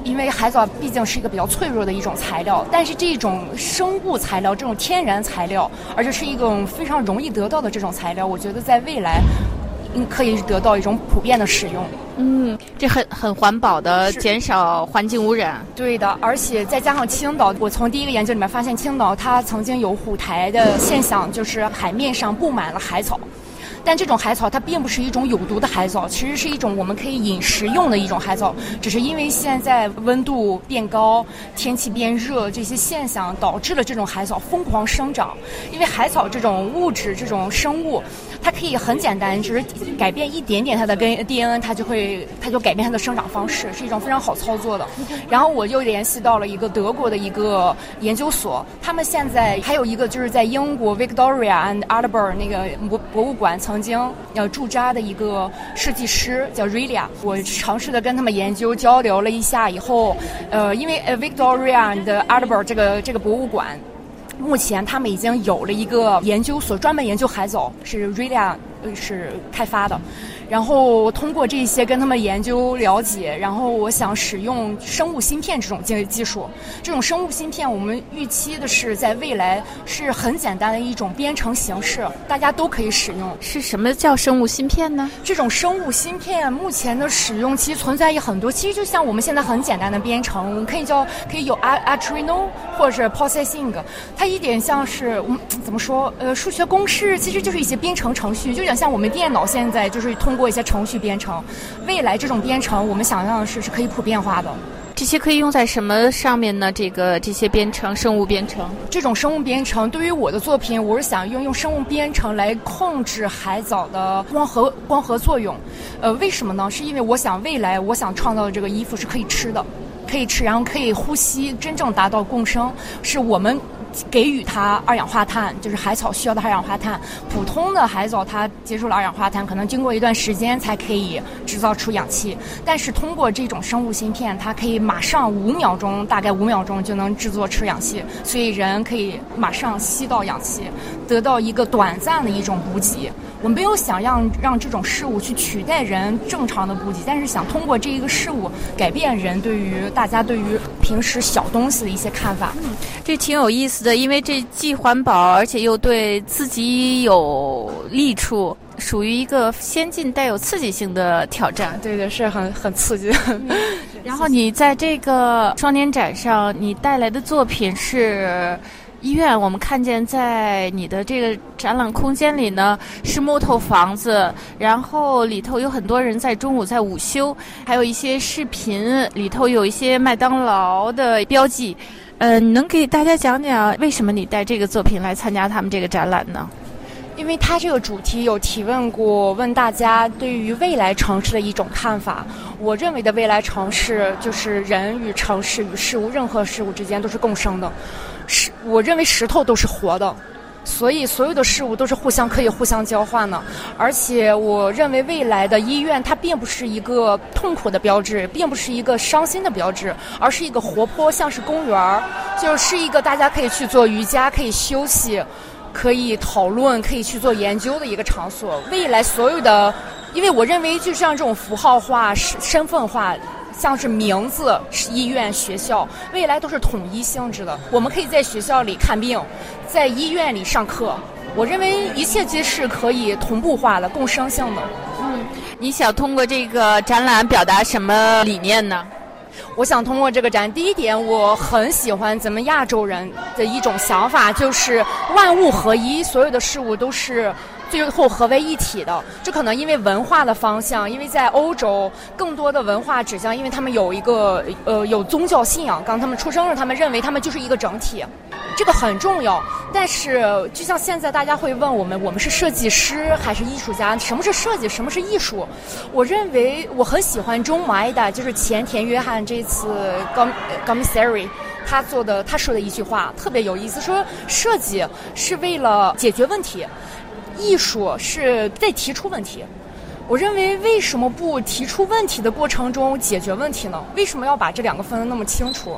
因为海藻毕竟是一个比较脆弱的一种材料，但是这种生物材料，这种天然材料，而且是一种非常容易得到的这种材料，我觉得在未来可以得到一种普遍的使用。 这很环保的，减少环境污染。 对的，而且再加上青岛，我从第一个研究里面发现，青岛它曾经有虎台的现象，就是海面上布满了海草。但这种海草它并不是一种有毒的海草，其实是一种我们可以饮食用的一种海草，只是因为现在温度变高、天气变热这些现象导致了这种海草疯狂生长。因为海草这种物质、这种生物，它可以很简单，只是改变一点点它的DNA， 它就改变它的生长方式，是一种非常好操作的。然后我又联系到了一个德国的一个研究所，他们现在还有一个就是在英国 Victoria and Albert 那个博物馆曾经驻扎的一个设计师叫 Relia， 我尝试的跟他们研究交流了一下以后，因为Victoria and Albert 这个博物馆。目前他们已经有了一个研究所，专门研究海藻，是 Relia 是开发的。然后通过这些跟他们研究了解，然后我想使用生物芯片这种技术。这种生物芯片我们预期的是在未来是很简单的一种编程形式，大家都可以使用。 是什么叫生物芯片呢？ 这种生物芯片目前的使用其实存在于很多，其实就像我们现在很简单的编程，我们可以有 Arduino 或者 Processing， 它一点像是怎么说数学公式，其实就是一些编程程序，就有点像我们电脑现在就是通过一些程序编程，未来这种编程我们想象的是可以普遍化的。 这些可以用在什么上面呢？这些编程，生物编程， 这种生物编程对于我的作品，我是想用生物编程来控制海藻的光合作用。为什么呢？是因为我想未来我想创造的这个衣服是可以吃的，可以吃，然后可以呼吸，真正达到共生，是我们给予它二氧化碳，就是海草需要的二氧化碳。普通的海藻它接受了二氧化碳，可能经过一段时间才可以制造出氧气，但是通过这种生物芯片，它可以马上大概5秒钟就能制作出氧气，所以人可以马上吸到氧气，得到一个短暂的一种补给。我没有想让这种事物去取代人正常的补给，但是想通过这一个事物改变人大家对于平时小东西的一些看法。 这挺有意思的，因为这既环保而且又对自己有利处，属于一个先进带有刺激性的挑战。 对对，是很刺激。 然后你在这个双年展上，你带来的作品是医院，我们看见在你的这个展览空间里呢是木头房子，然后里头有很多人在中午在午休，还有一些视频，里头有一些麦当劳的标记。你能给大家讲讲为什么你带这个作品来参加他们这个展览呢？ 因为他这个主题有提问过，问大家对于未来城市的一种看法。我认为的未来城市就是人与城市与事物，任何事物之间都是共生的。我认为石头都是活的，所以所有的事物都是可以互相交换的。而且我认为未来的医院它并不是一个痛苦的标志，并不是一个伤心的标志，而是一个活泼，像是公园，就是一个大家可以去做瑜伽，可以休息，可以讨论，可以去做研究的一个场所。未来所有的，因为我认为就像这种符号化、身份化，像是名字、医院、学校，未来都是统一性质的。我们可以在学校里看病，在医院里上课。我认为一切皆是可以同步化的、共生性的。 你想通过这个展览表达什么理念呢？ 我想通过这个展，第一点，我很喜欢咱们亚洲人的一种想法，就是万物合一，所有的事物都是最后合为一体的。这可能因为文化的方向，因为在欧洲更多的文化指向，因为他们有一个有宗教信仰，刚他们出生时他们认为他们就是一个整体，这个很重要。但是就像现在大家会问我们是设计师还是艺术家？什么是设计？什么是艺术？我认为我很喜欢中马的，就是前田约翰这次 Commissary 他说的一句话特别有意思，说设计是为了解决问题，艺术是在提出问题。我认为为什么不提出问题的过程中解决问题呢？为什么要把这两个分得那么清楚？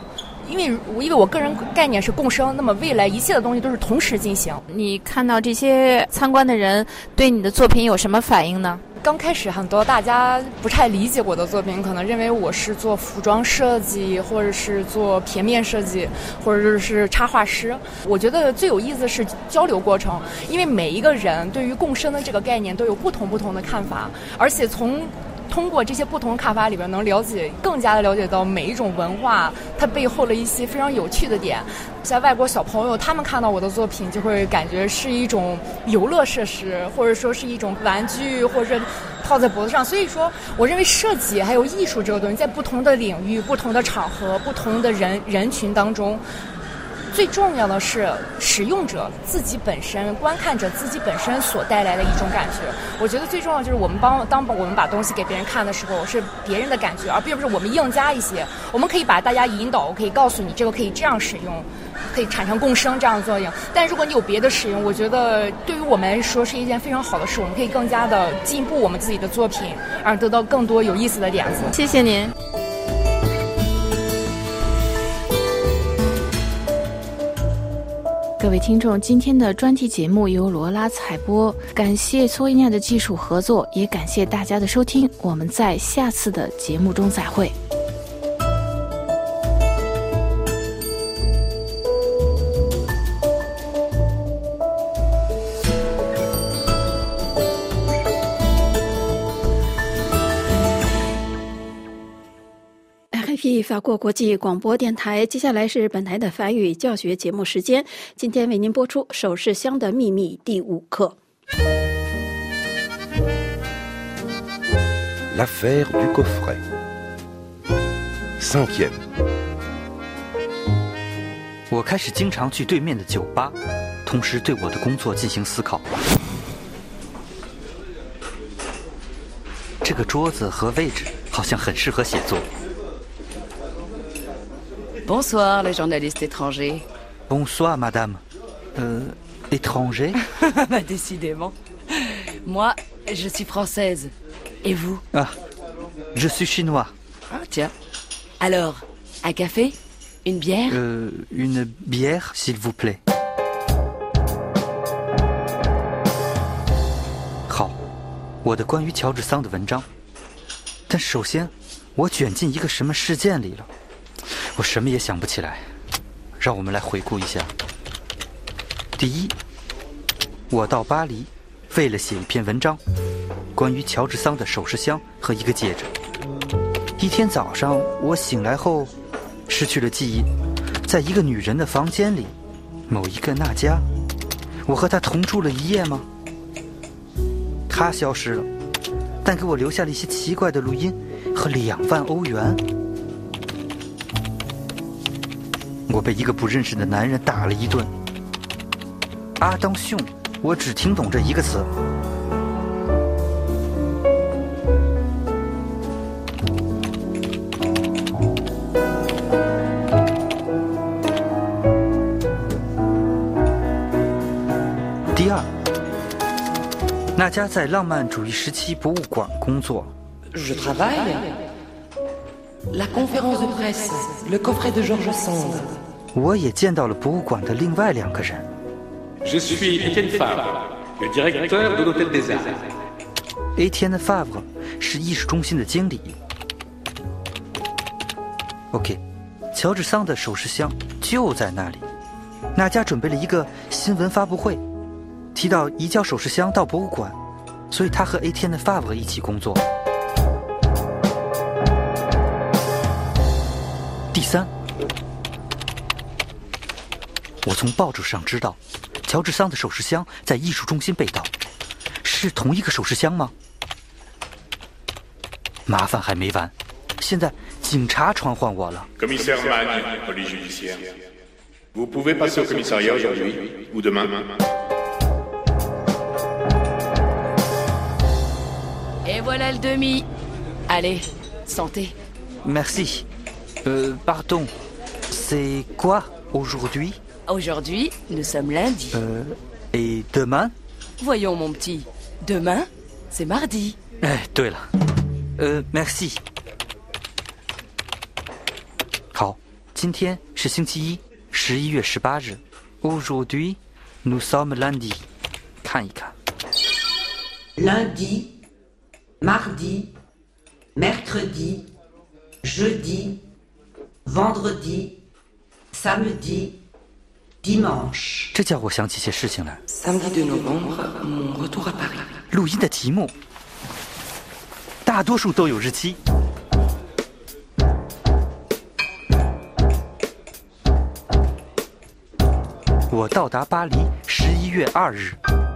因为我个人概念是共生，那么未来一切的东西都是同时进行。 你看到这些参观的人对你的作品有什么反应呢？ 刚开始很多大家不太理解我的作品，可能认为我是做服装设计，或者是做平面设计，或者是插画师。我觉得最有意思的是交流过程，因为每一个人对于共生的这个概念都有不同的看法，而且通过这些不同的看法里边，能更加的了解到每一种文化它背后的一些非常有趣的点。在外国小朋友，他们看到我的作品就会感觉是一种游乐设施，或者说是一种玩具，或者套在脖子上。所以说，我认为设计还有艺术这个东西，在不同的领域、不同的场合、不同的人群当中，最重要的是使用者自己本身、观看者自己本身所带来的一种感觉。我觉得最重要就是当我们把东西给别人看的时候，是别人的感觉，而并不是我们硬加一些。我们可以把大家引导，我可以告诉你这个可以这样使用，可以产生共生这样的作用。但如果你有别的使用，我觉得对于我们来说是一件非常好的事，我们可以更加的进步我们自己的作品，而得到更多有意思的点子。 谢谢您。各位听众，今天的专题节目由罗拉采播，感谢索伊亚的技术合作，也感谢大家的收听。我们在下次的节目中再会。 法国国际广播电台，接下来是本台的法语教学节目时间。今天为您播出《首饰箱的秘密》第5课。 L'affaire du coffret. 5e。 我开始经常去对面的酒吧，同时对我的工作进行思考。这个桌子和位置好像很适合写作。 Bonsoir, les journalistes étrangers. Bonsoir, madame. Étranger? Bah, décidément. Moi, je suis française. Et vous? Ah, je suis chinois. Ah, tiens. Alors, un café? Une bière? Une bière, s'il vous plaît. 好，我的关于乔治桑的文章。但首先，我卷进一个什么事件里了？我什么也想不起来，让我们来回顾一下。第一，我到巴黎，为了写一篇文章，关于乔治桑的首饰箱和一个戒指。一天早上，我醒来后，失去了记忆，在一个女人的房间里，某一个娜佳，我和她同住了一夜吗？她消失了，但给我留下了一些奇怪的录音和2万欧元。我被一个不认识的男人打了一顿。阿当雄，我只听懂这一个词。第二，娜佳在浪漫主义时期博物馆工作。 Je travaille. La conférence de presse, le coffret de Georges Sand. 我也见到了博物馆的另外2个人。 Je suis Étienne Favre, le directeur de l'Hôtel des Arts. Étienne Favre 是艺术中心的经理。OK， 乔治桑的首饰箱就在那里。娜佳准备了一个新闻发布会，提到移交首饰箱到博物馆，所以他和 Étienne Favre 一起工作。第三，我从报纸上知道，乔治桑的首饰箱在艺术中心被盗，是同一个首饰箱吗？麻烦还没完，现在警察传唤我了。 Commissaire Magne, police judiciaire. Vous pouvez passer au commissariat aujourd'hui ou demain. Et voilà le demi. Allez, santé. Merci. Pardon. C'est quoi aujourd'hui? Aujourd'hui, nous sommes lundi. Et demain? Voyons, mon petit. Demain, c'est mardi. 哎，对了。merci. 好，今天是星期一，11月18日。Aujourd'hui, nous sommes lundi。看一看。 Lundi, mardi, mercredi, jeudi, vendredi, samedi, dimanche。 这叫我想起些事情来。 Samedi de novembre, mon retour à Paris。 录音的题目，大多数都有日期。我到达巴黎11月2日，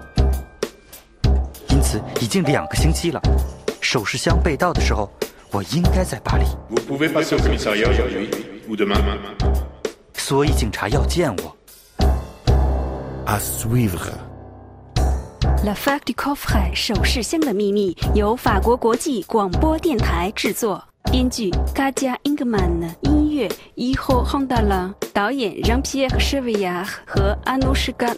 因此已经2个星期了。首饰箱被盗的时候，我应该在巴黎。 Vous pouvez passer au commissariat aujourd'hui ou demain。 所以警察要见我。 À suivre。 Le Fac du Coffret 首饰箱的秘密由法国国际广播电台制作，编剧 Katia Ingman， 音乐 Iho Hondala， 导演 Jean-Pierre Chevillard 和 Anushka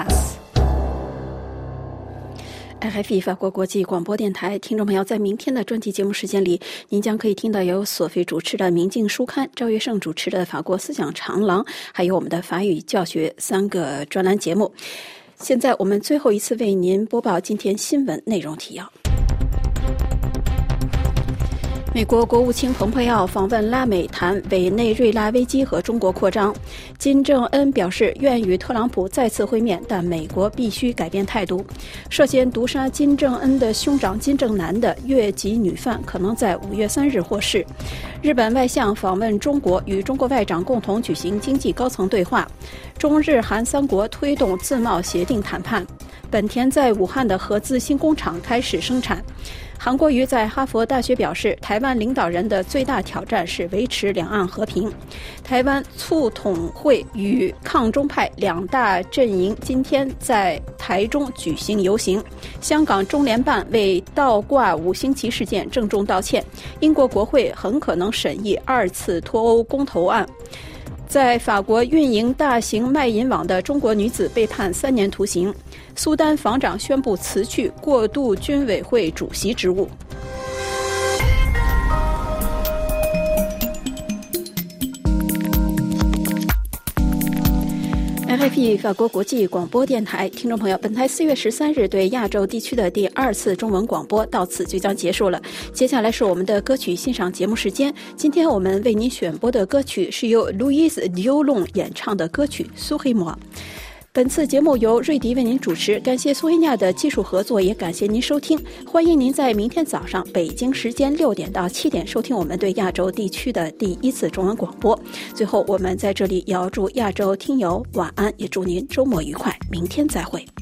Nodahas。RFI 法国国际广播电台，听众朋友，在明天的专题节目时间里，您将可以听到由索菲主持的《明镜书刊》，赵月胜主持的《法国思想长廊》，还有我们的法语教学3个专栏节目。现在我们最后一次为您播报今天新闻内容提要。美国国务卿蓬佩奥访问拉美，谈委内瑞拉危机和中国扩张。金正恩表示愿与特朗普再次会面，但美国必须改变态度。涉嫌毒杀金正恩的兄长金正男的越籍女犯可能在5月3日获释。日本外相访问中国，与中国外长共同举行经济高层对话。中日韩3国推动自贸协定谈判。本田在武汉的合资新工厂开始生产。韩国瑜在哈佛大学表示，台湾领导人的最大挑战是维持两岸和平。台湾促统会与抗中派2大阵营今天在台中举行游行。香港中联办为倒挂5星旗事件郑重道歉。英国国会很可能审议2次脱欧公投案。在法国运营大型卖淫网的中国女子被判3年徒刑。苏丹防长宣布辞去过渡军委会主席职务。RFI 法国国际广播电台，听众朋友，本台4月13日对亚洲地区的第2次中文广播到此就将结束了。接下来是我们的歌曲欣赏节目时间。今天我们为您选播的歌曲是由 Louise Diolon 演唱的歌曲《Souris moi》。本次节目由瑞迪为您主持，感谢苏菲亚的技术合作，也感谢您收听。欢迎您在明天早上北京时间6点到7点收听我们对亚洲地区的第1次中文广播。最后，我们在这里也要祝亚洲听友晚安，也祝您周末愉快，明天再会。